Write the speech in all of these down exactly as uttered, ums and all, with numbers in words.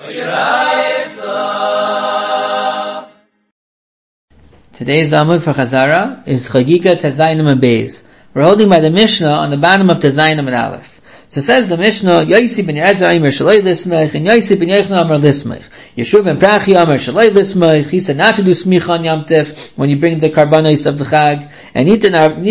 Today's Amud for Chazara is Chagiga Tezayinam and Beis. We're holding by the Mishnah on the bottom of Tezayinam and Aleph. So says the Mishnah, Yosi ben Yezer Amar Shalei Lismech, and Yosi ben Yechna Amar Lismech. Yeshua ben Prachi Amar Shalei Lismech. He said not to do smicha on Yom Tif when you bring the karbanos of the Chag. And Nita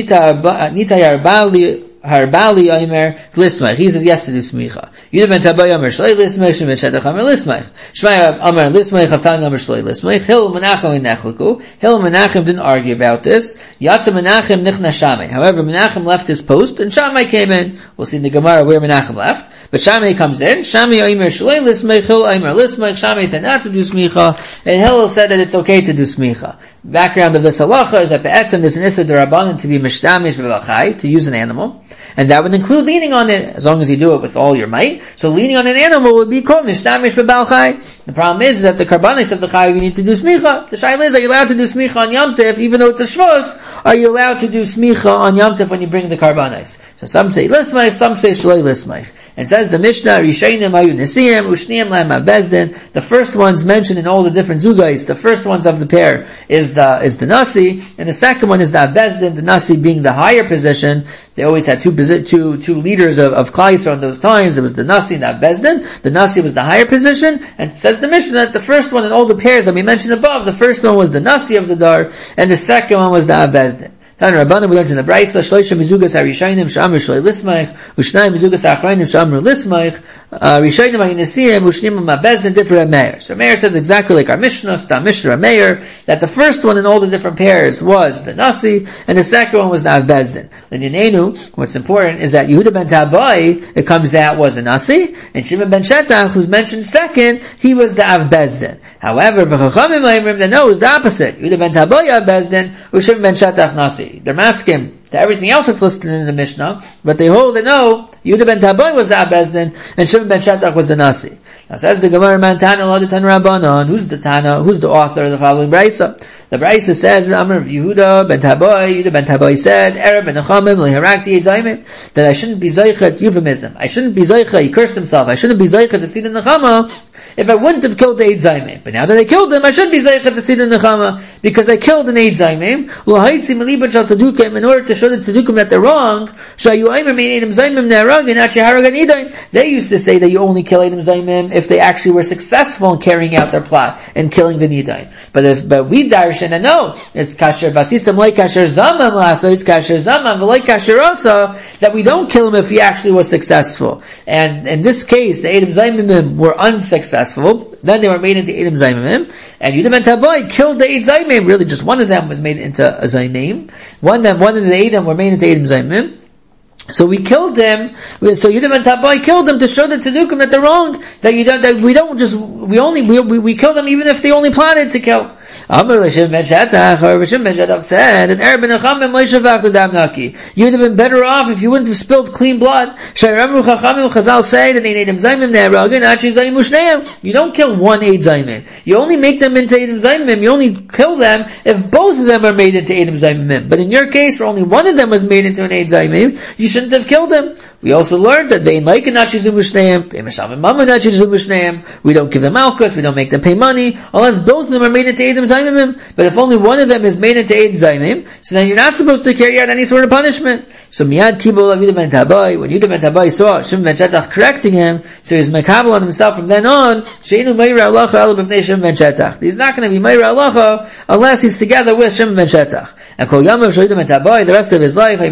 Nita Yarbali Harbali Aimer Lismech. He says yes to do smicha. Yudah ben Tabay Amar Shalei Lismech, Shemay Shetach Amar Lismech. Shmai Amar Lismech, Haftani Amar Shalei Lismech. Hil Menachem Nechliku. Hil Menachem didn't argue about this. Yatsa Menachem Nichna Shamay. However, Menachem left his post and Shamay came in. We'll see in the Gemara where Menachem left. But Shamay comes in. Shamay Aimer Shalei Lismech. Hil Aimer Lismech. Shamay said not to do smicha. And Hillel said that it's okay to do smicha. Background of this halacha is that Be'etzem is an Issa D'Rabbanan to be Mishtamish B'Balchai, to use an animal. And that would include leaning on it, as long as you do it with all your might. So leaning on an animal would be called Mishtamish B'Balchai. The problem is that the karbanis of the Chai, you need to do smicha. The shaila is, are you allowed to do smicha on Yom Tif, even though it's a shvus? Are you allowed to do smicha on Yom Tif when you bring the karbanis? So some say lismaich, some say shloi lismaich. And says the Mishnah, Rishayim hayu nesiyim, ushniim lahem habezdin. The first ones mentioned in all the different zugais, the first ones of the pair is the is the nasi, and the second one is the habezdin, the nasi being the higher position. They always had two two two leaders of, of Klal Yisrael in those times. There was the nasi and the habezdin. The nasi was the higher position, and it says the Mishnah that the first one in all the pairs that we mentioned above, the first one was the nasi of the dar, and the second one was the habezdin. Tan Rabbanan, we learned in the Brayso, Shloisha mizugas harishayim shamar shloi lismaich, ushnayim mizugas ha'achrayim shamar lismaich, rishayim ha'yinesiyim, ushnim ha'bezdin, different Meir. So Meir says exactly like our Mishnah, Stam Mishnah Meir, that the first one in all the different pairs was the Nasi, and the second one was the Avbezdin. In Yinenu, what's important is that Yehuda ben Tabai, it comes out, was the Nasi, and Shimon ben Shetach, who's mentioned second, he was the Avbezdin. However, v'chachamim ha'imrim, they know it was the opposite. Yehuda ben Tabai Avbezdin, u'Shimon ben Shetach Nasi. They're masking to everything else that's listed in the Mishnah, but they hold and know Yehuda ben Tabai was the Abezdin and Shimon ben Shetach was the Nasi. Now says the Gemara, Man Tana Lo Tan Rabbanon. Who's the Tana? Who's the author of the following Brayso? The Brayso says in the Amr of Yehuda ben Tabai, Yehuda ben Tabai said, Ereb ben Nechamim liharakti yitzayimim, that I shouldn't be zoichet euphemism. I shouldn't be zoichet. He cursed himself. I shouldn't be zoichet to see the Nechama if I wouldn't have killed the Eid Zaymim. But now that I killed him, I should be zoichet to see the Nechama because I killed an Eid Zaymim. L'haitzi melibat shal tzedukim, in order to show the tzedukim that they're wrong. Shayu aimer mean Edim Zaymim ne'arag and not sheharag an Edaim. They used to say that you only kill Edim Zaymim if they actually were successful in carrying out their plot and killing the Nidaim. But if but we darshan and no, it's kasher basisam like kasher zamam laso, it's kasher zamam like kasher asa, that we don't kill him if he actually was successful. And in this case, the Edim Zaymim were unsuccessful. Then they were made into Edim Zaymim, and Yehuda ben Tabai killed the Eid Zaymim. Really, just one of them was made into a Zaymim. One of them, one of the Edim were made into Edim Zaymim. So we killed them. So Yehuda ben Tabai killed them to show the tzedukim that they're wrong. That you don't, that we don't just we only we, we we kill them even if they only plotted to kill. Amar l'Shimon ben Shetach, or Shimon ben Shetach said, and Ereb ben Nechamim lo'ishavach l'dam naki. You would have been better off if you wouldn't have spilled clean blood. Shayramu chachamim Chazal say that they need Edim Zaymim ne'aragin achi Zaym u'shneim. You don't kill one Eid Zaymim. You only make them into Edim Zaymim. You only kill them if both of them are made into Edim Zaymim. But in your case, where only one of them was made into an Eid Zaymim, you shouldn't have killed them. We also learned that vein like nachizum u'shneim, b'meshavim mama nachizum u'shneim. We don't give them malchus, we don't make them pay money, unless both of them are made into Edim Zaymim. But if only one of them is made into Eid Zaymim, so then you're not supposed to carry out any sort of punishment. So miyad kibul of Yehuda ben Tabai, when Yehuda ben Tabai saw Shimon ben Shetach correcting him, so he's mekabel on himself from then on, sheinu meira halacha ela b'fnei Shimon ben Shetach. He's not going to be meira halacha unless he's together with Shimon ben Shetach. And kol yamav Yehuda ben Tabai, the rest of his life,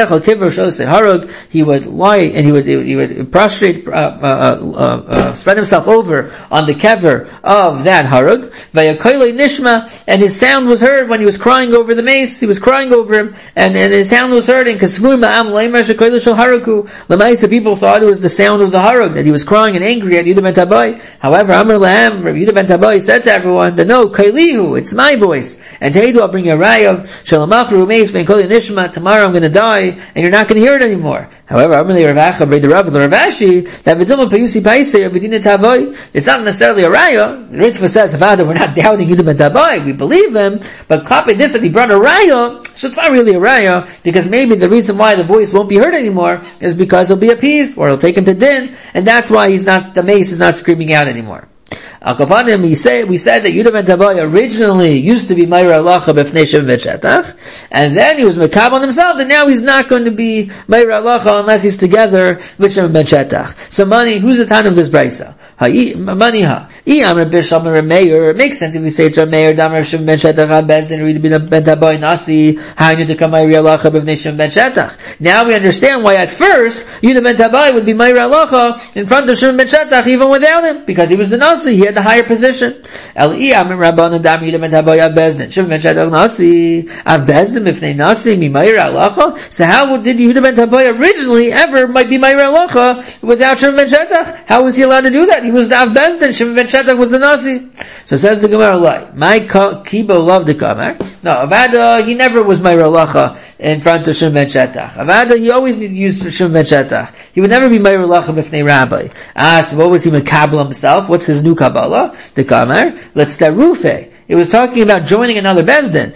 he would lie and he would he would prostrate, uh, uh, uh, uh, spread himself over on the kever of that harug. Vayakoyle nishma, and his sound was heard when he was crying over the mace. He was crying over him, and, and his sound was heard. And kasvur ma'am leimer shekoyle shel haraku. Lamaisa, people thought it was the sound of the harug, that he was crying and angry at Yehuda ben Tabai. However, Amar lahem, Yehuda ben Tabai said to everyone that no, kailihu, it's my voice. And Teidu, I'll bring you a raya shalamachru mace ve'koyle nishma. Tomorrow I'm going to die, and you're not going to hear it anymore. However, Amar le Ravacha b'rei the Rav the Ravashi that v'dilma payusi paisei b'dina Tabai. It's not necessarily a raya. The Ritva says, Father, we're not doubting Yehuda ben Tabai. We believe him, but klape this that he brought a raya, so it's not really a raya, because maybe the reason why the voice won't be heard anymore is because he'll be appeased, or he'll take him to din, and that's why he's not, the mace is not screaming out anymore. Al kapanim, we say we said that Yehuda ben Tabai originally used to be Meir Halacha b'fnei Shimon ben Shetach, and then he was Mekab on himself, and now he's not going to be Meir Halacha unless he's together with Shimon ben Shetach. So, money, who's the time of this brisa? Money ha. It makes sense if we say it's Rameir, Damar Shimon ben Shetach, Bezdin, Read ben Tabai Nasi, Hainu to come Meir Halacha b'fnei Shimon ben Shetach. Now we understand why at first Yehuda ben Tabai would be Meir Halacha in front of Shimon ben Shetach even without him, because he was the Nasi, he had the higher position. El Iyam Rabbanan Dam Yehuda ben Tabai Bezdin, Shimon ben Shetach Nasi, Av Bezdin b'fnei Nasi, mi Meir Halacha. So how did Yehuda ben Tabai originally ever might be Meir Halacha without Shimon ben Shetach? How was he allowed to do that? He was the Av Bezdin, Shimon ben Shetach was the Nasi. So says the Gemara, like, my Kibo loved the Kamar. No, Avada, he never was Meir Halacha in front of Shimon ben Shetach. Avada, he always needed to use Shimon ben Shetach. He would never be Meir Halacha b'fnei Rabbi. Ah, so what was he Mekabel himself? What's his new Kabbalah? The Kamar. Let's Tarufe. It was talking about joining another Bezdin.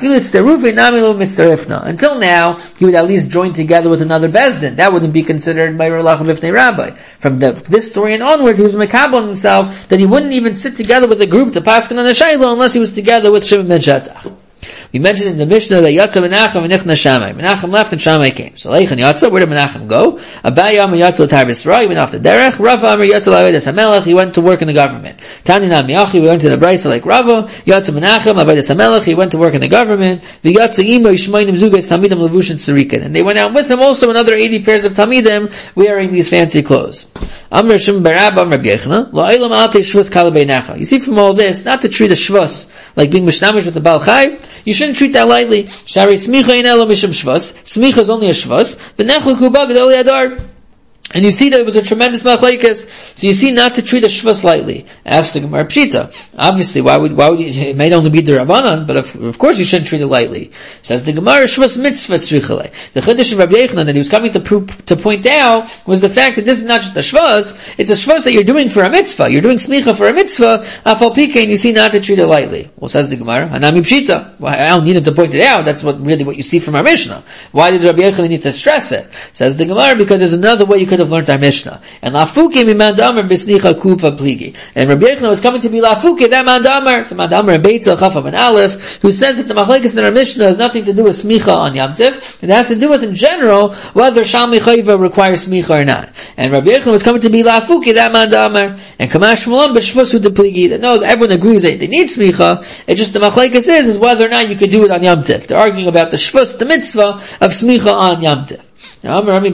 Until now, he would at least join together with another Bezdin. That wouldn't be considered Meir Halacha b'fnei Rabbi. From the, this story and onwards, he was Mekabel on himself that he wouldn't even sit together with a group to paskin on the Shaila unless he was together with Shimon ben Shetach. We mentioned in the Mishnah that Yatza Menachem and Nichna Shammai. Menachem left and Shammai came. So Leich and Yatza, where did Menachem go? Abaye Amar Yatza l'Tar B'Sra, he went off the derech. Rava Amar Yatza l'Avedas HaMelech, he went to work in the government. Tani Nam Yachi, we went to the Brisa like Rava. Yatza Menachem, Avedas HaMelech, he went to work in the government. V'Yatza Imo Yishmoinim Zugas Tamidim Levushin Tzarikin. And they went out with him also another eighty pairs of Tamidim wearing these fancy clothes. Amar Shimon bar Abba Amar Rabbi Yochanan, Lo'olam Alte Shvus Kala Beinecha. You see from all this, not to treat a shvus like being mishnamish with the Baal Chai, you shouldn't treat that lightly. Shari smicha in elo mishum shvus. Smicha is only a shvus. V'nechel kubag d'oli adar. And you see that it was a tremendous machlekes. So you see not to treat a shvus lightly. Ask the Gemara Pshita. Obviously, why would, why would you, it might only be the Rabbanan, but of, of course you shouldn't treat it lightly. Says the Gemara, shvus mitzvah tzrichalei. The Chiddush of Rabbi Yochanan that he was coming to prove, to point out was the fact that this is not just a shvus, it's a shvus that you're doing for a mitzvah. You're doing smicha for a mitzvah, afal pikein, you see not to treat it lightly. Well, says the Gemara, Hanami Pshita. Well, I don't need him to point it out, that's what really what you see from our Mishnah. Why did Rabbi Yochanan need to stress it? Says the Gemara, because there's another way you could have learned our Mishnah. And lafuke mi mandamar bisnicha kufa pligi. And Rabbi Yochanan was coming to be lafuke, that mandamar, it's a mandamar in Beitza, Chafam and Aleph, who says that the machlekes in our Mishnah has nothing to do with smicha on Yom Tiv. It has to do with, in general, whether Shalmi Chayva requires smicha or not. And Rabbi Yochanan was coming to be lafuke, that mandamar. And Kamash Mulam b'shvusu de pligi. That no, everyone agrees that they need smicha. It's just the machlekes is, is whether or not you could do it on Yom Tiv. They're arguing about the shvus, the mitzvah of smicha on Yom Tiv. You see from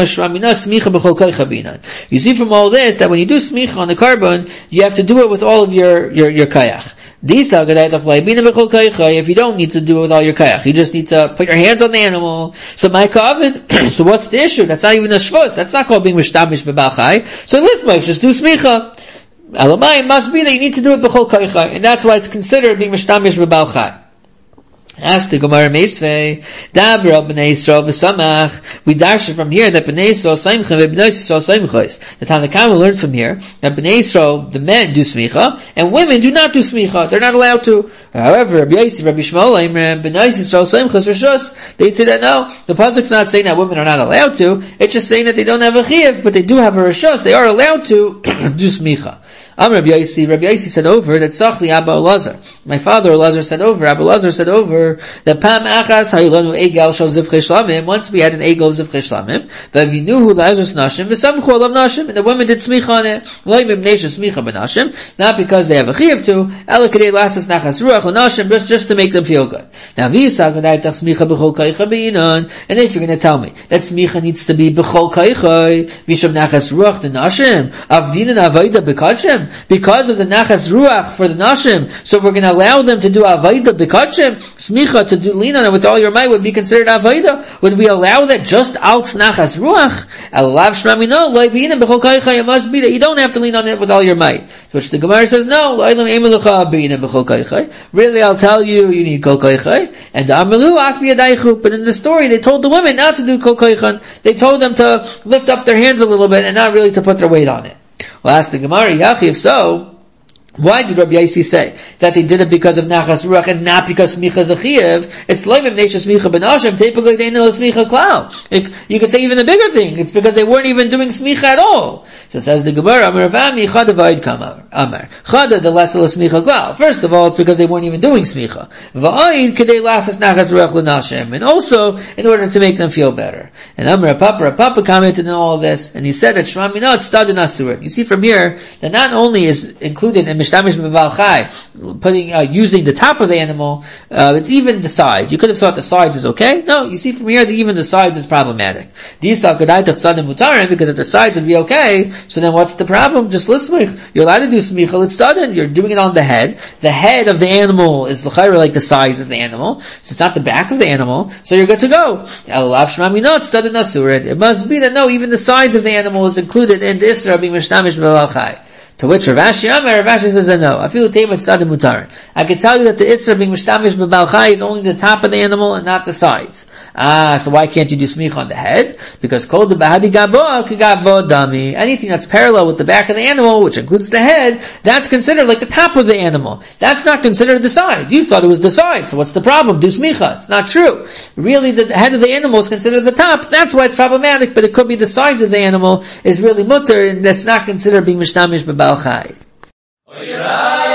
all this that when you do smicha on the carbon, you have to do it with all of your your, your kayach. If you don't need to do it with all your kayach, you just need to put your hands on the animal. So my kavod, so what's the issue? That's not even a shvus. That's not called being mishtamish b'bal chai. So this makes just do smicha. Elamai must be that you need to do it b'chol kaychai, and that's why it's considered being mishtamish b'bal chai. Ask the Gemara Meisvei, Dabra b'nei Yisrael v'samach. We darshan from here that b'nei Yisrael saimchem v'b'nei Yisrael saimchos. The Tanakama learns from here that b'nei Yisrael, the men do smicha, and women do not do smicha. They're not allowed to. However, Rabbi Yossi, Rabbi Shmuel, b'nei Yisrael saimchos rishos. They say that no, the pasuk's not saying that women are not allowed to. It's just saying that they don't have a chiyuv, but they do have a rishos. They are allowed to do smicha. Am Rabbi Yossi, Rabbi Yossi said over that Sachli Abba Elazar. My father Elazar said over, Abba Elazar said over that Pam Achas Hayilanu Egal Shal Zivchei Shlamim. Once we had an Egal of Zivchei Shlamim, Vavinuhu Lazarus Nashim, V'samchu Alav Nashim, and the women did smicha on it. Loimim Nesha Smicha B'Nashim, not because they have a chiyuv to, Elakadei Lasas Nachas Ruach L'Nashim, just just to make them feel good. Now V'yisag G'naytach Smicha B'chol Kaicha B'inan, and if you're going to tell me that smicha needs to be B'chol Kaicha, Misham Nachas Ruach the Nashim, Avdin and Avaida B'Kachim, because of the Nachas Ruach for the Nashim, so we're going to allow them to do Avaida B'Kachim, smicha to do lean on it with all your might would be considered Avaida. Would we allow that just out Nachas Ruach? Alav Shmami, no, Loi B'Inam B'chol Kaicha, it must be that you don't have to lean on it with all your might. To which the Gemara says, no, really I'll tell you, you need Kol Kaicha, and the Amalu Akbi Adaychu, but in the story they told the women not to do Kol Kaichan, they told them to lift up their hands a little bit and not really to put their weight on it. Well, ask the Gemara, Yachi, if so, Why did Rabbi Yossi say that they did it because of nachas ruach and not because smicha is a chiyuv? It's loyvim neisha smicha ben Hashem, typically they know smicha klal. You could say even the bigger thing, it's because they weren't even doing smicha at all. So says the Gemara, Amar Avami, chada v'ayid kamar. Amar. Chada the less smicha klal. First of all, it's because they weren't even doing smicha. V'ayid kedei lasas nachas ruach l'nashem. And also, in order to make them feel better. And Amar Papa, Papa commented on all of this, and he said that Shema Minot stad and asurit. You see from here, that not only is included in Mishtamish b'Baal Chai, putting, uh, using the top of the animal, uh, it's even the sides. You could have thought the sides is okay. No, you see from here that even the sides is problematic. Because if the sides would be okay, so then what's the problem? Just lismich. You're allowed to do smicha, it's done. You're doing it on the head. The head of the animal is l'chayra like the sides of the animal, so it's not the back of the animal, so you're good to go. It must be that no, even the sides of the animal is included in the Isra being Mishtamish b'Baal Chai. To which Rav Ashi Amar, Rav Ashi says no. I feel the tzadim mutarin. I can tell you that the Isra being Mishtamish b'Baal Chai is only the top of the animal and not the sides. Ah, so why can't you do smicha on the head? Because kol de bahadi gabo k'gabo dami. Anything that's parallel with the back of the animal, which includes the head, that's considered like the top of the animal. That's not considered the sides. You thought it was the sides, so what's the problem? Do smicha. It's not true. Really, the head of the animal is considered the top. That's why it's problematic, but it could be the sides of the animal is really mutter, and that's not considered being Mishtamish b'Baal Chai.